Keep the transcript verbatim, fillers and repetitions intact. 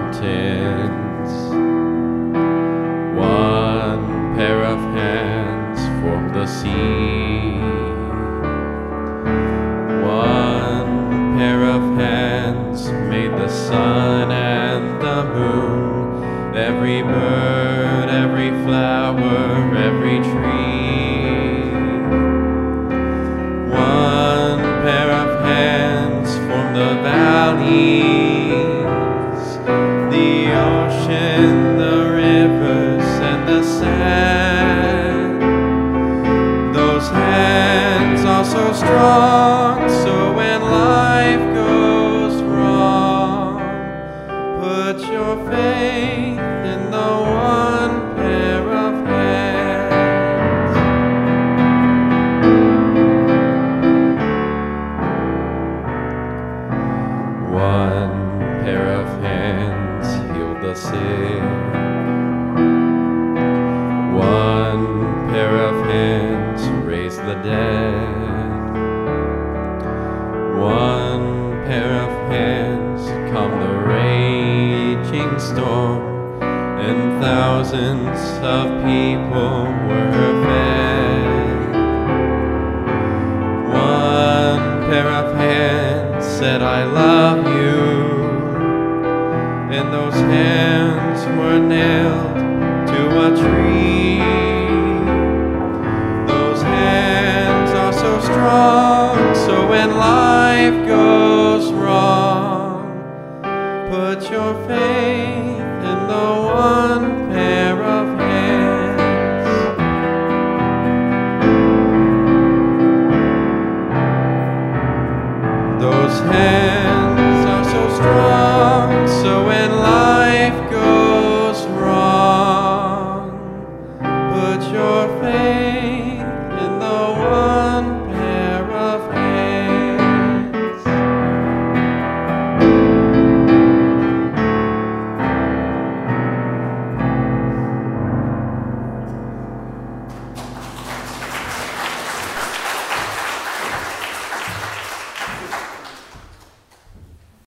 mountains. One pair of hands formed the sea. One pair of hands made the sun and the moon, every bird, every flower, every tree. One pair of hands formed the valleys, the ocean, the rivers, and the sand. Those hands are so strong, so when life goes wrong, put your faith in the one pair of hands. One pair of hands healed the sick. One pair of hands raised the dead. One pair of hands calmed the raging storm, and thousands of people were fed. One pair of hands said, I love you, and those hands were nailed to a tree. Those hands are so strong, so when life goes wrong, put your faith in the one pair of hands. Those hands are so strong, so when life goes wrong, put your faith